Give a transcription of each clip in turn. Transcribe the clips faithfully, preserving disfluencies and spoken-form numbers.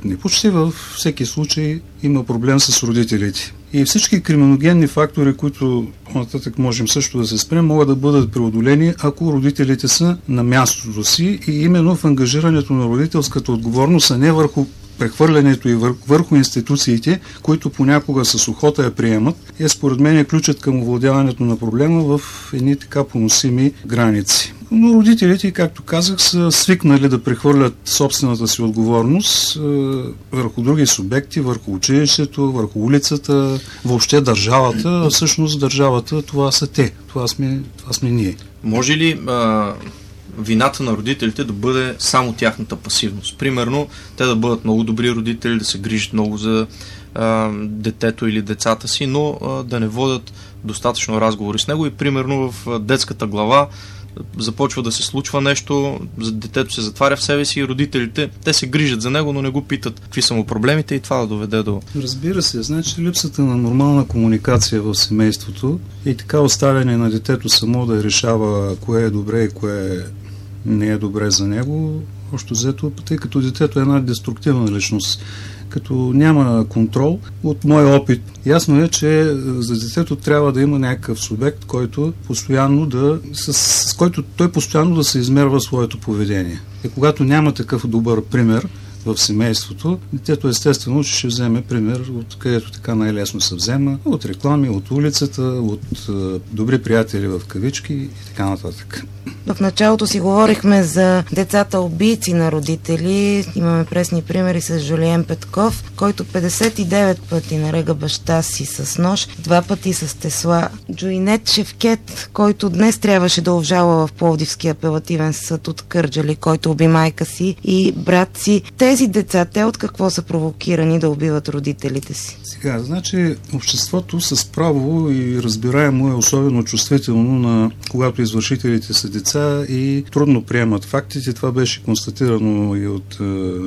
непълнолетни. Почти във всеки случай има проблем с родителите. И всички криминогенни фактори, които по-нататък можем също да се спрем, могат да бъдат преодолени, ако родителите са на мястото си и именно в ангажирането на родителската отговорност, а не върху прехвърлянето и върху институциите, които понякога с охота я приемат, е според мен е ключът към овладяването на проблема в едни така поносими граници. Но родителите, както казах, са свикнали да прехвърлят собствената си отговорност е, върху други субекти, върху училището, върху улицата, въобще държавата, а всъщност държавата това са те, това сме, това сме ние. Може ли а... вината на родителите да бъде само тяхната пасивност? Примерно, те да бъдат много добри родители, да се грижат много за а, детето или децата си, но а, да не водят достатъчно разговори с него и примерно в а, детската глава започва да се случва нещо, детето се затваря в себе си и родителите, те се грижат за него, но не го питат какви са му проблемите и това да доведе до... Разбира се, значи липсата на нормална комуникация в семейството и така оставяне на детето само да решава кое е добре и кое не е добре за него, още взето, тъй като детето е една деструктивна личност. Като няма контрол, от моя опит, ясно е, че за детето трябва да има някакъв субект, който постоянно да, с, с който той постоянно да се измерва своето поведение. И когато няма такъв добър пример в семейството, детето естествено, че ще вземе пример от където така най-лесно се взема, от реклами, от улицата, от е, добри приятели в кавички и така нататък. В началото си говорихме за децата убийци на родители. Имаме пресни примери с Жулиен Петков, който петдесет и девет пъти нарега баща си с нож, два пъти с тесла. Джойнет Шевкет, който днес трябваше да обжалва в Пловдивския апелативен съд от Кърджали, който уби майка си и брат си. Тези деца, те от какво са провокирани да убиват родителите си? Сега, значи, обществото с право и разбираемо е особено чувствително на когато извършителите са деца и трудно приемат фактите. Това беше констатирано и от е,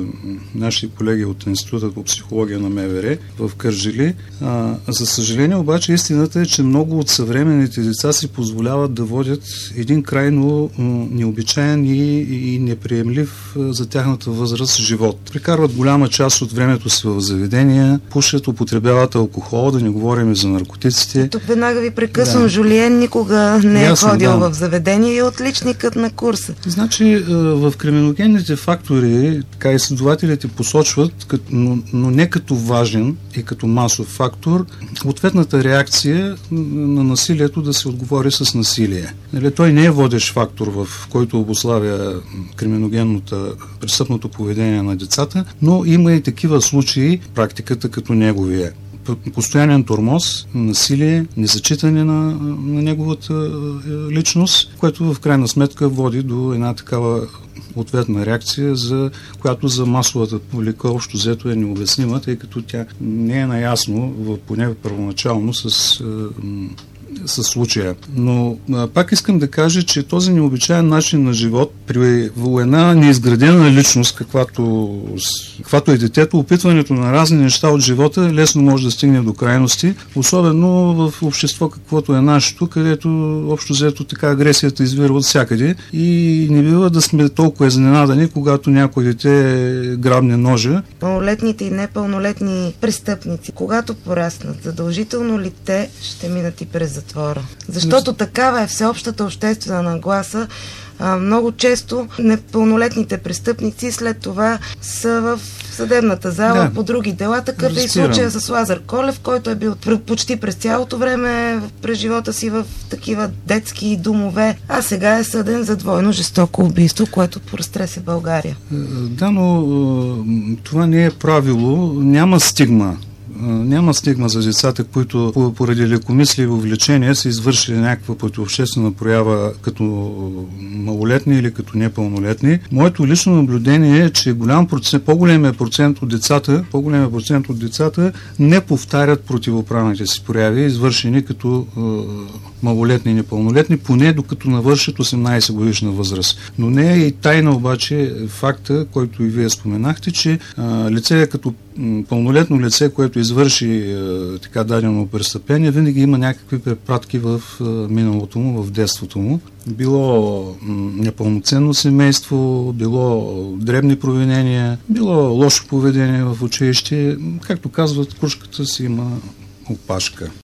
наши колеги от Института по психология на МВР в Кърджали. А, за съжаление обаче истината е, че много от съвременните деца си позволяват да водят един крайно м, необичаен и, и неприемлив е, за тяхната възраст живот. Прекарват голяма част от времето си в заведения, пушат, употребяват алкохол, да не говорим за наркотиците. Тук веднага ви прекъсвам, да. Жулиен никога не Ясно, е ходил да. в заведение и е отличникът на курса. Значи в криминогенните фактори така изследователите посочват, но, но не като важен и като масов фактор, ответната реакция на насилието да се отговори с насилие. Нали, той не е водещ фактор, в който обуславя криминогенното престъпното поведение на децата, но има и такива случаи, практиката като неговия. Постоянен тормоз, насилие, незачитане на, на неговата личност, което в крайна сметка води до една такава ответна реакция, за която за масовата публика общо взето е необяснима, тъй като тя не е наясно, поне първоначално, с със случая. Но а, пак искам да кажа, че този необичаен начин на живот при една неизградена личност, каквато, каквато е детето, опитването на разни неща от живота лесно може да стигне до крайности, особено в общество, каквото е нашето, където общо взето така агресията извира от всякъде и не бива да сме толкова изненадани, когато някой дете грабне ножа. Пълнолетните и непълнолетни престъпници, когато пораснат, задължително ли те ще минат и през затвора? Защото такава е всеобщата обществена нагласа. А, много често непълнолетните престъпници след това са в съдебната зала да. По други дела. Такъв е и случая с Лазар Колев, който е бил почти през цялото време през живота си в такива детски домове, а сега е съден за двойно жестоко убийство, което поразтресе България. Да, но това не е правило. Няма стигма. Няма стигма за децата, които поради лекомислие и увлечение са извършили някаква противообществена проява като малолетни или като непълнолетни. Моето лично наблюдение е, че голям процент, по-големия процент от децата, по-големия процент от децата не повтарят противоправните си прояви, извършени като е, малолетни и непълнолетни, поне докато навършат осемнайсет годишна възраст. Но не е и тайна обаче факта, който и вие споменахте, че е, лице като пълнолетно лице, което извърши е, така дадено престъпление, винаги има някакви препратки в е, миналото му, в детството му. Било м, непълноценно семейство, било дребни провинения, било лошо поведение в училище. Както казват, крушката си има опашка.